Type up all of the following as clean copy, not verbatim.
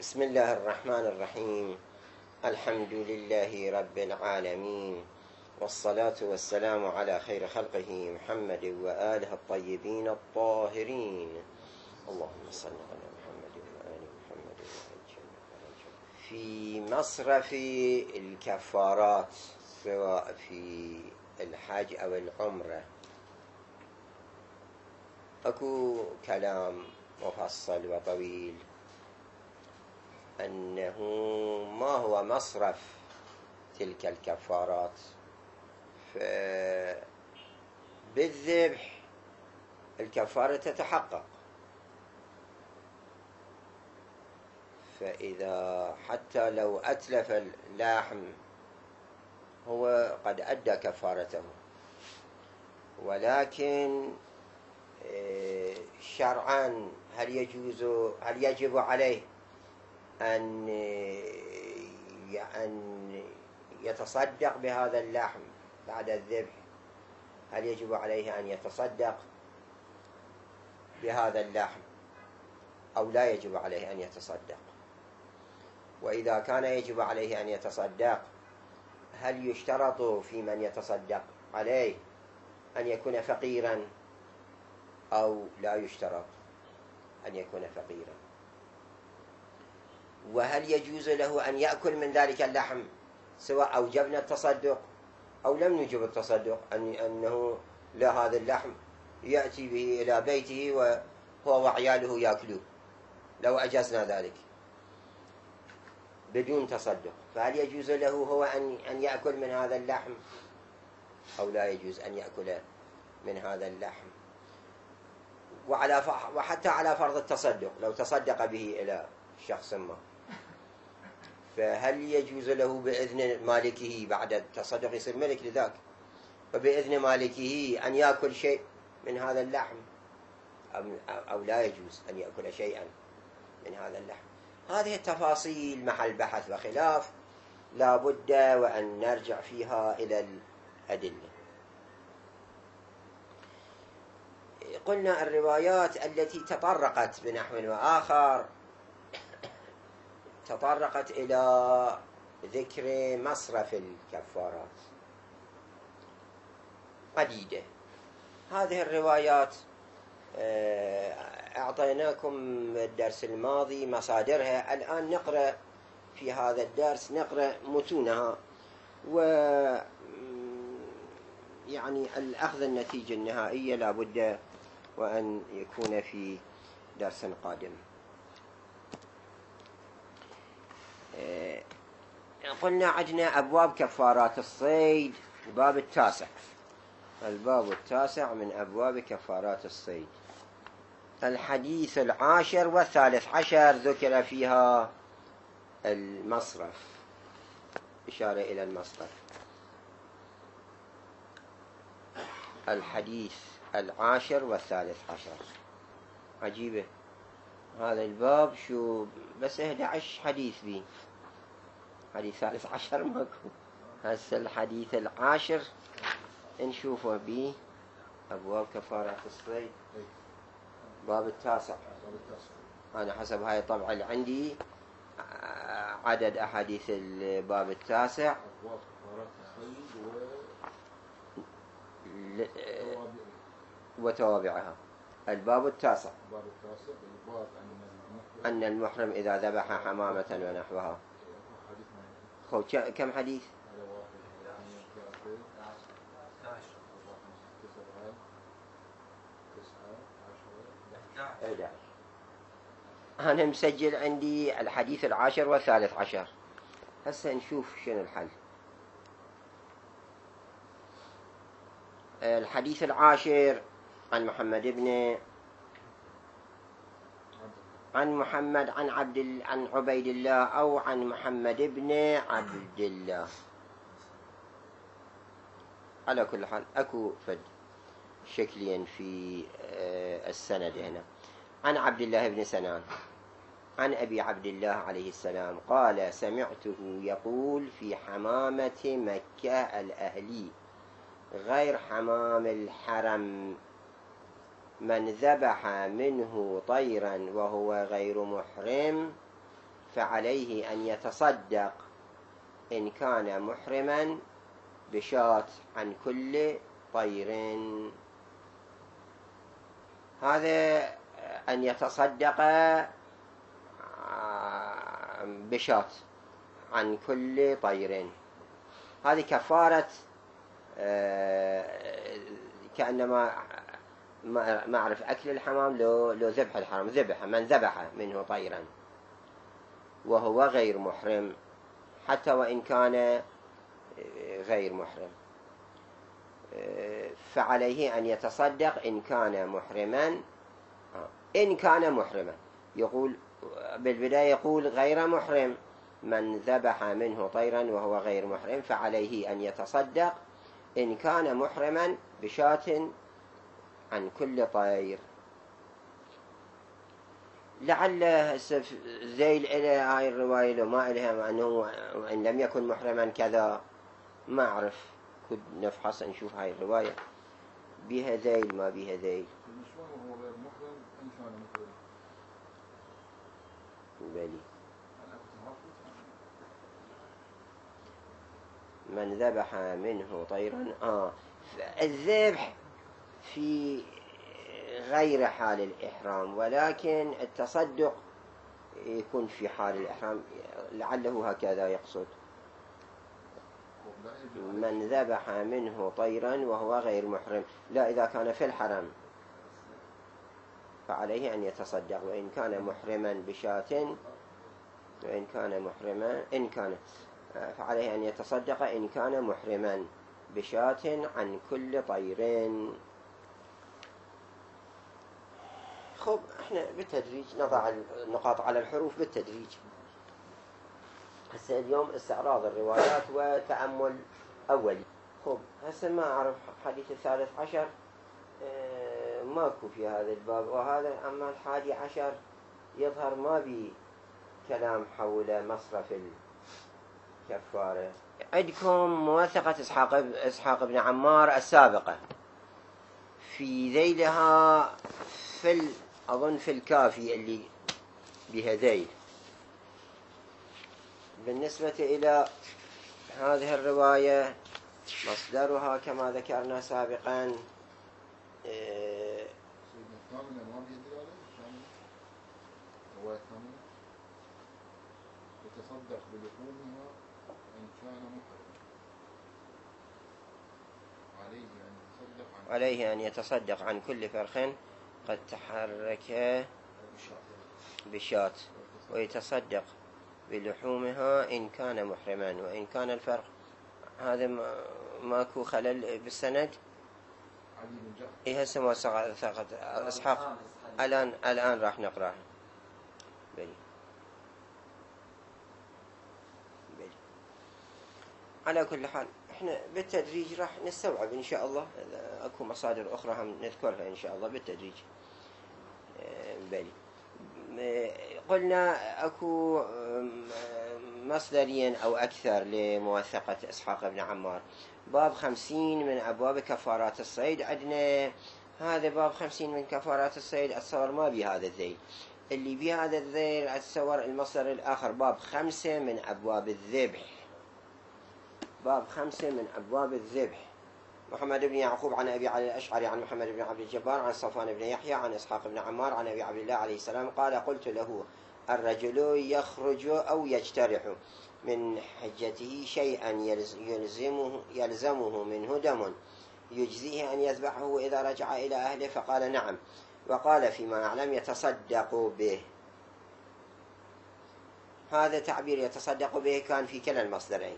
بسم الله الرحمن الرحيم. الحمد لله رب العالمين، والصلاة والسلام على خير خلقه محمد وآله الطيبين الطاهرين. اللهم صل على محمد وآل محمد في مصرف الكفارات، سواء في الحج أو العمرة، أكو كلام مفصل وطويل أنه ما هو مصرف تلك الكفارات. فبالذبح الكفارة تتحقق، فإذا حتى لو أتلف اللحم هو قد أدى كفارته، ولكن شرعا هل يجب عليه أن يتصدق بهذا اللحم بعد الذبح؟ هل يجب عليه أن يتصدق بهذا اللحم أو لا يجب عليه أن يتصدق؟ وإذا كان يجب عليه أن يتصدق، هل يشترط في من يتصدق عليه أن يكون فقيرا أو لا يشترط أن يكون فقيرا؟ وهل يجوز له أن يأكل من ذلك اللحم سواء أوجبنا التصدق أو لم نجب التصدق، أنه لا، هذا اللحم يأتي به إلى بيته وهو وعياله يأكلوه لو أجزنا ذلك بدون تصدق، فهل يجوز له هو أن يأكل من هذا اللحم أو لا يجوز أن يأكل من هذا اللحم؟ وحتى على فرض التصدق، لو تصدق به إلى شخص ما، فهل يجوز له بإذن مالكه بعد التصدق يصير ملك لذاك، وبإذن مالكه أن يأكل شيء من هذا اللحم أو لا يجوز أن يأكل شيئا من هذا اللحم؟ هذه التفاصيل محل بحث وخلاف، لا بد وأن نرجع فيها إلى الأدلة. قلنا الروايات التي تطرقت بنحو وآخر تطرقت إلى ذكر مصرف الكفارات عديدة. هذه الروايات أعطيناكم الدرس الماضي مصادرها، الآن نقرأ في هذا الدرس نقرأ متونها، يعني الأخذ النتيجة النهائية لا بد وأن يكون في درس قادم. قلنا عندنا أبواب كفارات الصيد، الباب التاسع، الباب التاسع من أبواب كفارات الصيد. الحديث 10 و13 ذكر فيها المصرف، إشارة إلى المصرف. الحديث 10 و13 عجيبة، هذا الباب شو بس 11 حديث به، حديث 13 ماكو. هسه الحديث 10 نشوفه به أبواب كفارة الصيد، باب التاسع. أنا حسب هاي الطبعة اللي عندي عدد أحاديث الباب التاسع وتوابعها. الباب التاسع أن المحرم إذا ذبح حمامة ونحوها. كم حديث؟ 11. أنا مسجل عندي الحديث 10 و13. هسه نشوف شنو الحل. الحديث 10 عن محمد عن عبيد الله أو عن محمد بن عبد الله، على كل حال أكو فد شكلين في السند هنا. عن عبد الله بن سنان عن أبي عبد الله عليه السلام قال: سمعته يقول في حمامة مكة الأهلي غير حمام الحرم: من ذبح منه طيرا وهو غير محرم فعليه أن يتصدق إن كان محرما بشاة عن كل طير. هذا أن يتصدق بشاة عن كل طير، هذه كفارة كأنما ما أعرف أكل الحمام لو ذبح الحرام، ذبح من ذبح منه طيرا وهو غير محرم، حتى وإن كان غير محرم، فعليه أن يتصدق إن كان محرما. إن كان محرما، يقول بالبداية يقول غير محرم، من ذبح منه طيرا وهو غير محرم فعليه أن يتصدق إن كان محرما بشاة عن كل طير. لعل زيل إلى هاي الرواية لو ما إلها أنه إن لم يكن محرما كذا، ما أعرف، كد نفحص نشوف هاي الرواية بها ذيل ما بها ذيل. هو غير محرم إن كان محرم بلي من ذبح منه طيرا. الذبح في غير حال الإحرام، ولكن التصدق يكون في حال الإحرام، لعله هكذا يقصد. من ذبح منه طيرا وهو غير محرم، لا، إذا كان في الحرم فعليه أن يتصدق، وإن كان محرما بشاة، وإن كان محرما إن كان فعليه أن يتصدق إن كان محرما بشاة عن كل طير. خب احنا بالتدريج نضع النقاط على الحروف بالتدريج. هسه اليوم استعراض الروايات وتأمل أولي. خب هسه ما أعرف حديث 13 ماكو في هذا الباب، وهذا أما 11 يظهر ما بي كلام حول مصرف الكفارة. عندكم موثقة إسحاق بن عمار السابقة في ذيلها أظن في الكافي اللي بهذيل. بالنسبة إلى هذه الرواية مصدرها كما ذكرنا سابقا يتصدق بلحومها إن كان محرم، عليه أن يتصدق عن كل فرخ قد تحرك بشاة، ويتصدق بلحومها إن كان محرما. وإن كان الفرق هذا ماكو خلل بالسند. إيه هسه موثقة إسحاق الآن راح نقرأها. بلي على كل حال احنا بالتدريج راح نستوعب إن شاء الله. أكو مصادر أخرى هم نذكرها إن شاء الله بالتدريج. بلي قلنا أكو مصدرين أو أكثر لموثقة إسحاق بن عمار. باب 50 من أبواب كفارات الصيد عندنا. هذا باب 50 من كفارات الصيد أتصور ما بهذا الذيل، اللي بهذا الذيل أتصور المصدر الآخر باب 5 من أبواب الذبح. باب 5 من أبواب الذبح. محمد بن يعقوب عن أبي علي الأشعري عن محمد بن عبد الجبار عن صفوان بن يحيى عن إسحاق بن عمار عن أبي عبد الله عليه السلام قال قلت له الرجل يخرج أو يجترح من حجته شيئا يلزمه منه دم يجزيه أن يذبحه إذا رجع إلى أهله، فقال نعم، وقال فيما أعلم يتصدق به. هذا تعبير يتصدق به كان في كلا المصدرين.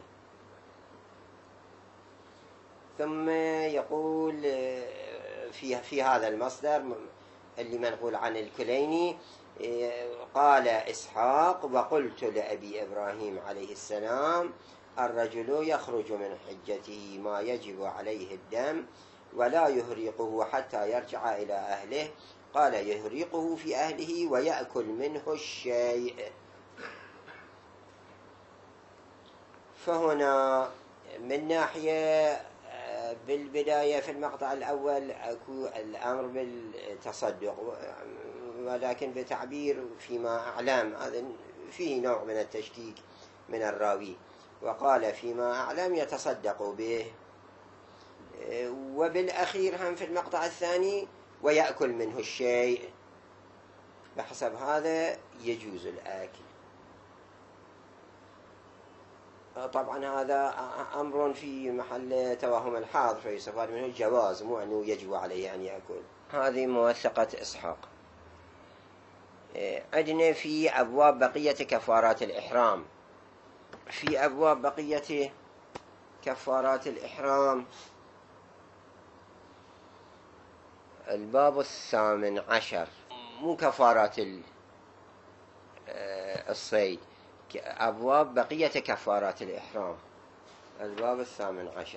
ثم يقول في هذا المصدر اللي منقول عن الكليني قال إسحاق وقلت لأبي إبراهيم عليه السلام الرجل يخرج من حجته ما يجب عليه الدم ولا يهريقه حتى يرجع إلى أهله، قال يهريقه في أهله ويأكل منه الشيء. فهنا من ناحية بالبداية في المقطع الأول أكو الأمر بالتصدق، ولكن بتعبير فيما أعلم. فيه نوع من التشكيك من الراوي، وقال فيما أعلم يتصدق به. وبالأخير هم في المقطع الثاني ويأكل منه الشيء، بحسب هذا يجوز الأكل. طبعا هذا أمر في محل توهم الحاضر، فيستفاد منه الجواز، مو أنه يجب عليه أن يأكل. هذه موثقة إسحاق. عندنا في أبواب بقية كفارات الإحرام. في أبواب بقية كفارات الإحرام الباب 18، مو كفارات الصيد، أبواب بقية كفارات الإحرام. الباب 18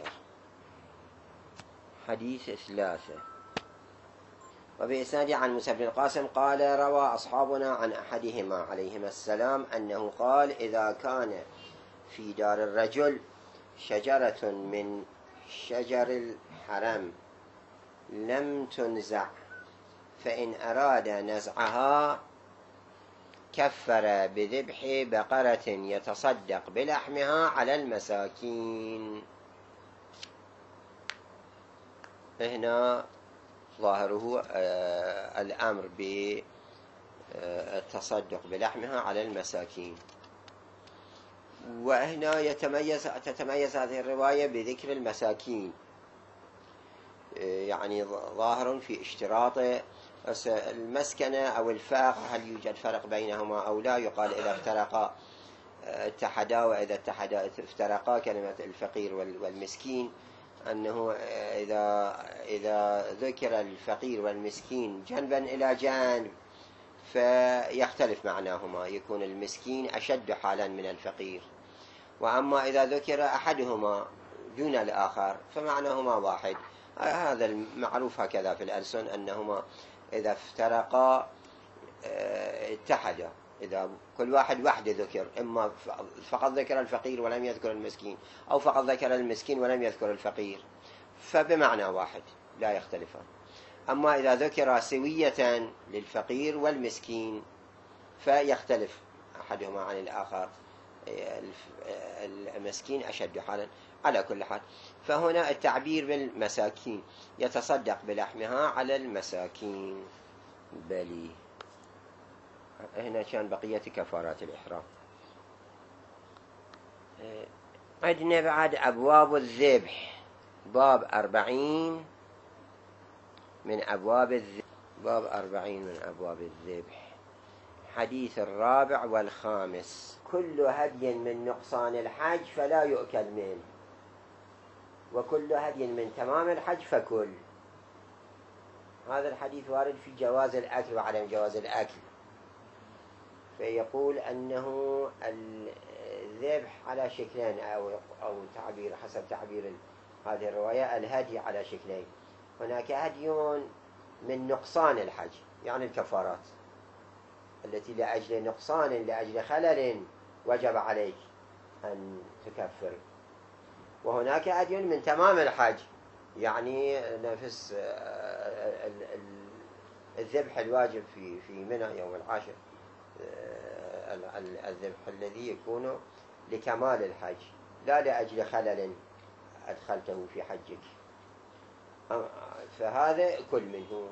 حديث 3. وبإسناد عن موسى بن القاسم قال روى أصحابنا عن أحدهما عليهما السلام أنه قال إذا كان في دار الرجل شجرة من شجر الحرم لم تنزع فإن أراد نزعها كفر بذبح بقرة يتصدق بلحمها على المساكين. هنا ظاهره الأمر بالتصدق بلحمها على المساكين. وهنا تتميز هذه الرواية بذكر المساكين، يعني ظاهر في اشتراط المسكنة أو الفاقة، هل يوجد فرق بينهما أو لا؟ يقال إذا افترقا اتحدا، وإذا اتحدا افترقا، كلمة الفقير والمسكين، أنه إذا ذكر الفقير والمسكين جنبا إلى جانب فيختلف معناهما، يكون المسكين أشد حالا من الفقير. وأما إذا ذكر أحدهما دون الآخر فمعناهما واحد. هذا المعروف هكذا في الألسن، أنهما إذا افترقا اتحدا، إذا كل واحد وحده ذكر، إما فقط ذكر الفقير ولم يذكر المسكين، أو فقط ذكر المسكين ولم يذكر الفقير، فبمعنى واحد لا يختلفان. أما إذا ذكر سوية للفقير والمسكين فيختلف أحدهما عن الآخر، المسكين أشد حالا. على كل حال، فهنا التعبير بالمساكين يتصدق بلحمها على المساكين. بلي هنا كان بقية كفارات الإحرام. عندنا بعد أبواب الذبح، باب 40 من أبواب الذبح. باب 40 من أبواب الذبح. حديث 4 و5: كل هدي من نقصان الحج فلا يؤكل منه، وكل هدي من تمام الحج فكل. هذا الحديث وارد في جواز الأكل وعدم جواز الأكل، فيقول أنه الذبح على شكلين، أو تعبير حسب تعبير هذه الرواية الهدي على شكلين. هناك هدي من نقصان الحج، يعني الكفارات التي لأجل نقصان، لأجل خلل وجب عليك أن تكفر. وهناك هدي من تمام الحج، يعني نفس الذبح الواجب في منى يوم العاشر، الذبح الذي يكون لكمال الحج لا لأجل خلل أدخلته في حجك، فهذا كل منه.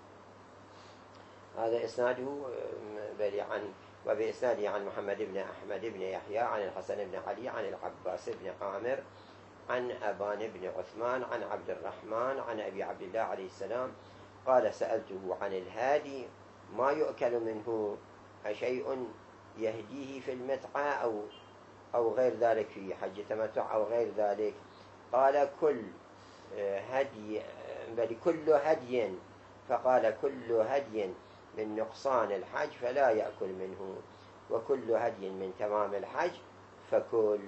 هذا إسناده وبإسناده عن محمد بن أحمد بن يحيى عن الحسن بن علي عن العباس بن عامر عن أبان بن عثمان عن عبد الرحمن عن أبي عبد الله عليه السلام قال: سألته عن الهادي ما يؤكل منه، أشيء يهديه في المتعة أو غير ذلك، في حج تمتع أو غير ذلك؟ قال: كل هدي، بل كل هدي، فقال: كل هدي من نقصان الحج فلا يأكل منه، وكل هدي من تمام الحج فكل.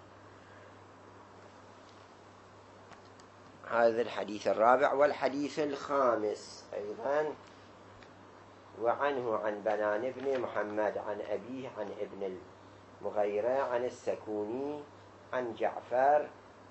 هذا الحديث 4. والحديث 5 أيضا: وعنه عن بنان بن محمد عن أبيه عن ابن المغيرة عن السكوني عن جعفر.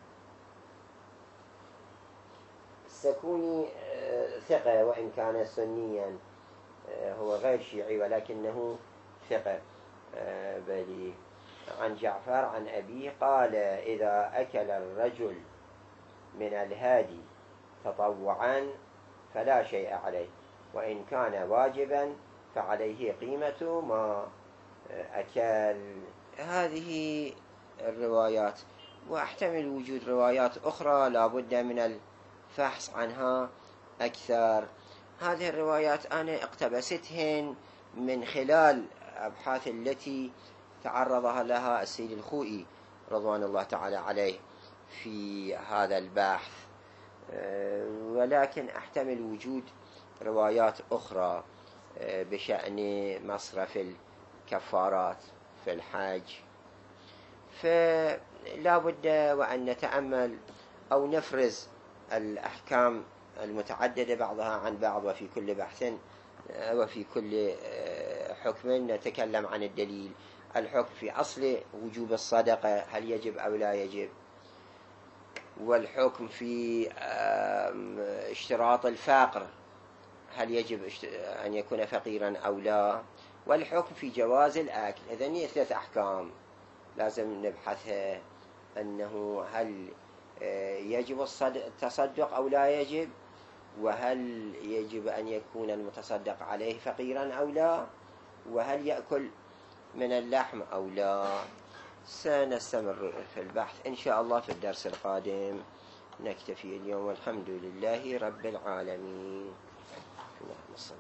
السكوني ثقة، وإن كان سنيا، هو غير شيعي ولكنه ثقة، بلي عن جعفر عن أبيه قال: إذا أكل الرجل من الهادي تطوعا فلا شيء عليه، وإن كان واجبا فعليه قيمة ما أكل. هذه الروايات، واحتمل وجود روايات أخرى لا بد من الفحص عنها أكثر. هذه الروايات أنا اقتبستهن من خلال أبحاث التي تعرضها لها السيد الخوئي رضوان الله تعالى عليه في هذا البحث، ولكن أحتمل وجود روايات أخرى بشأن مصرف الكفارات في الحج. فلا بد وأن نتأمل أو نفرز الأحكام المتعددة بعضها عن بعض، وفي كل بحث وفي كل حكم نتكلم عن الدليل. الحكم في أصل وجوب الصدقة هل يجب أو لا يجب، والحكم في اشتراط الفقر هل يجب أن يكون فقيرا أو لا، والحكم في جواز الأكل. إذن هي 3 أحكام لازم نبحثها، أنه هل يجب التصدق أو لا يجب، وهل يجب أن يكون المتصدق عليه فقيرا أو لا، وهل يأكل من اللحم أو لا. سنستمر في البحث إن شاء الله في الدرس القادم. نكتفي اليوم والحمد لله رب العالمين.